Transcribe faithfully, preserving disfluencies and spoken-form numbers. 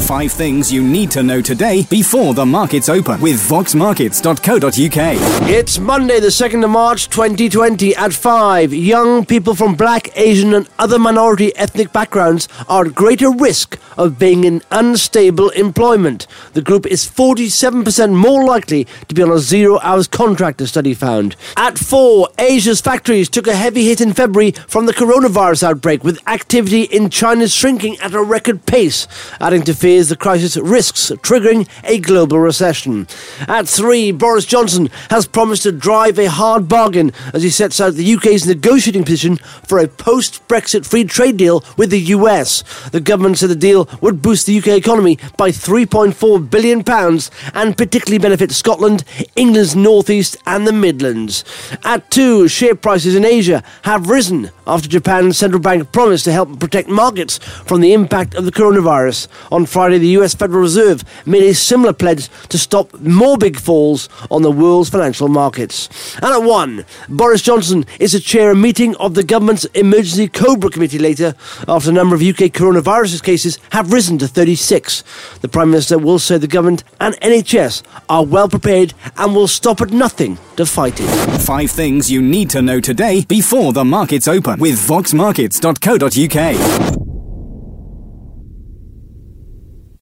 Five things you need to know today before the markets open with vox markets dot co dot uk. It's Monday, the second of March, twenty twenty. At five, young people from black, Asian and other minority ethnic backgrounds are at greater risk of being in unstable employment. The group is forty-seven percent more likely to be on a zero-hours contract, a study found. At four, Asia's factories took a heavy hit in February from the coronavirus outbreak, with activity in China shrinking at a record pace, adding to fears the crisis risks triggering a global recession. At three, Boris Johnson has promised to drive a hard bargain as he sets out the U K's negotiating position for a post-Brexit free trade deal with the U S. The government said the deal would boost the U K economy by three point four billion pounds and particularly benefit Scotland, England's North East and the Midlands. At two, share prices in Asia have risen after Japan's central bank promised to help protect markets from the impact of the coronavirus. On Friday, the U S Federal Reserve made a similar pledge to stop more big falls on the world's financial markets. And at one, Boris Johnson is to chair a meeting of the government's Emergency Cobra Committee later, after a number of U K coronavirus cases have risen to thirty-six. The Prime Minister will say the government and N H S are well prepared and will stop at nothing to fight it. Five things you need to know today before the markets open with vox markets dot co dot uk.